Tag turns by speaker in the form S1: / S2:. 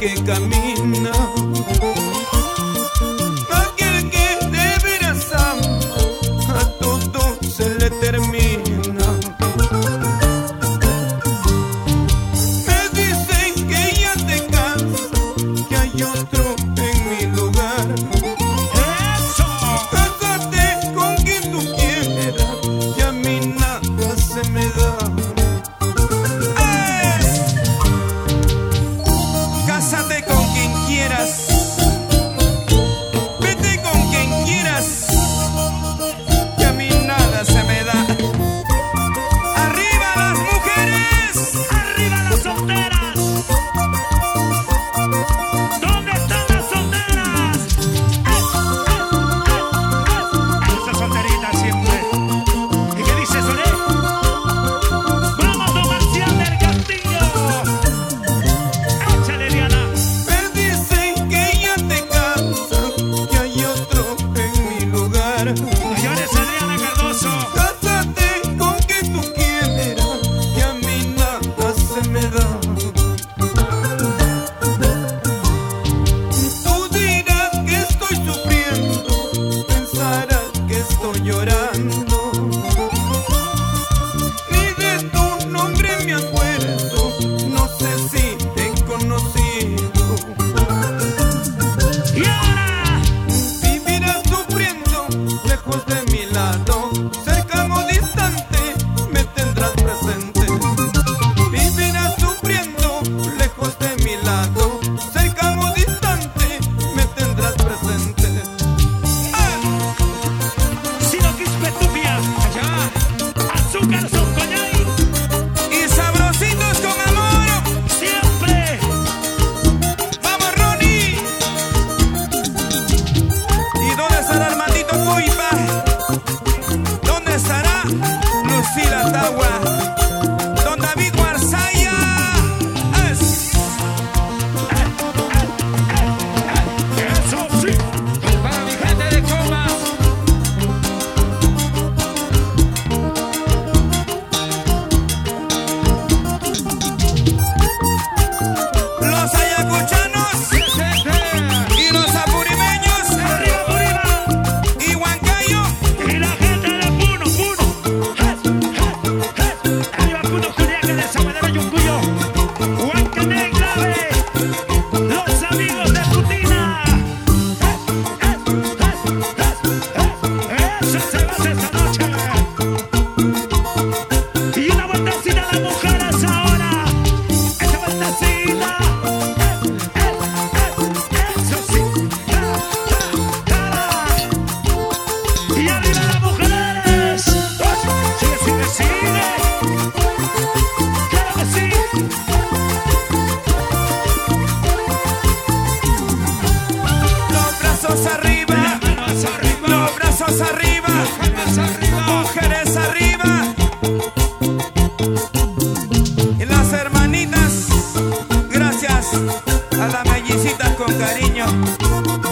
S1: que camina, aquel que de veras ama, a todo se le termina. Me dicen que ya te cansa, que hay otro en mi lugar. ¡Eso! Cásate con quien tú quieras, que a mí nada se me da. Cásate con quien quieras, vete con quien quieras, que a mí nada se me da. ¡Arriba las mujeres!
S2: ¡Arriba las solteras! ¿Dónde están las solteras? Esas solteritas siempre. ¿Y qué dice Solé? ¡Vamos, don Marcial del Castillo! ¡Échale, Diana!
S1: Me dicen que ya te cansa, que hay otro en mi lugar.
S2: Señores, Adriana Cardoso.
S1: Cásate con quien tú quieras, que a mí nada se me da. Tú dirás que estoy sufriendo, pensarás que estoy llorando. Ni de tu nombre me acuerdo, no sé si te he conocido.
S2: Y ahora,
S1: Vivirás sufriendo lejos de mi lado, cercano o distante me tendrás presente. Vivirás sufriendo lejos de mi lado, cercano o distante me tendrás presente.
S2: Sino Quispe Tupia.
S1: Ya.
S2: Azúcar son coñay.
S1: Y sabrositos con amor.
S2: Siempre.
S1: ¡Vamos, Ronnie! ¿Y dónde estará Armandito Cuipa? ¿Dónde estará Lucila Tagua? Don David Guarzaya.
S2: Eso sí.
S1: Para mi gente de Comas. Los ayacuchanos y los apurimeños
S2: Arriba, arriba.
S1: y Huancayo.
S2: Y la gente de Puno, Puno. Arriba, Puno, Juliaca de Sabanera, Yuncuyo. Huancané, Grave. Los amigos de Putina. Eso se va a hacer esta noche. Y una vueltecita a las mujeres ahora. Esa vueltecita. Eso sí. Y arriba las mujeres. Sigue, sigue, sigue. Claro que sí.
S1: Los brazos arriba, los brazos arriba, mujeres arriba. Y las hermanitas, gracias a las mellicitas con cariño.